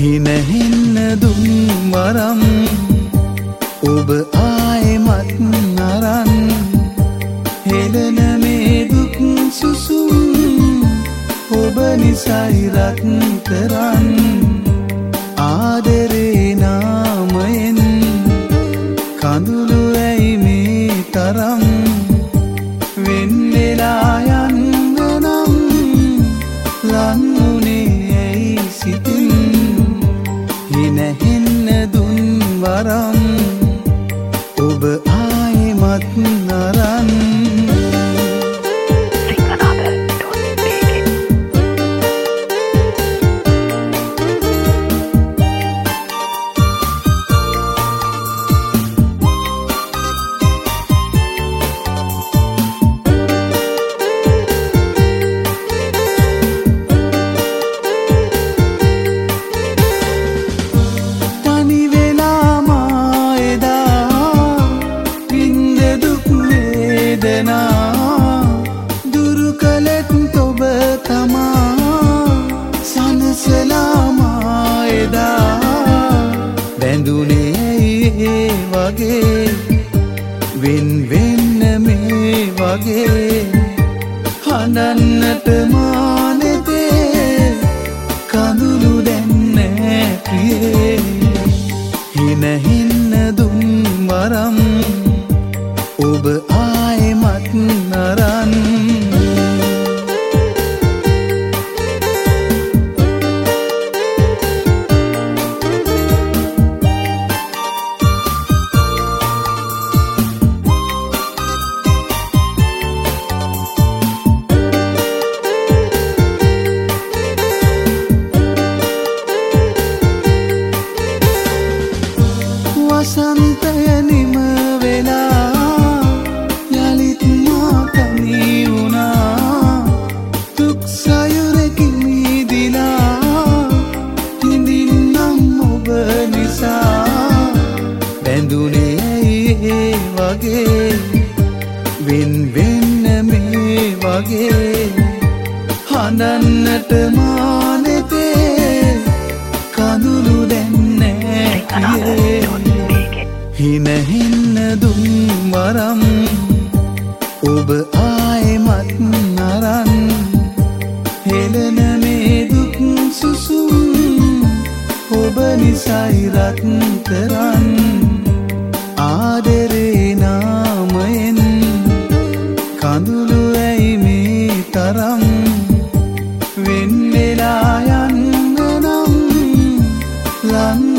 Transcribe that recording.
හිනහෙන්න දුන් වරම් ඔබ ආයෙමත් නරන් හෙළන මේ දුක් සුසුම් ඔබ නිසයි රත්තරන් ආදරේ නාමයෙන් කඳුළු ඇයි මේ තරම් වෙන් වෙලා යන්න නම් ලන්නුනේ ඇයි සිතින් හිනහෙන්න දුන් වරම් ඔබ ආයෙමත් නරන් දුරු කළෙත් ඔබ තමා සනසලාමා එදා බැඳුනේ ඒ වගේ වෙන් වෙන්න මේ වගේ හඬන්නට මානෙතේ කඳුළු දැන්නේ ප්‍රියේ හිනහෙන්න දුන් වරම් ඔබ ආයෙමත් නරන් වසන්තය නිම වෙලා යලිත් මා තනි වුණා දුක් සයුරකින් මිදිලා හිඳින්නම් ඔබ නිසා බැඳුනේ ඒ වගේ වෙන් වෙන්න මේ වගේ හඬන්නට මානෙතේ කඳුළු දැන්නේ ප්‍රියේ හිනහෙන්න දුන් වරම් ඔබ ආයෙමත් නරන් හෙළන මේ දුක් සුසුම් ඔබ නිසයි රත්තරන් ආදරේ නාමයෙන් කඳුළු ඇයි මේ තරම් වෙන් වෙලා යන්න නම් ලන්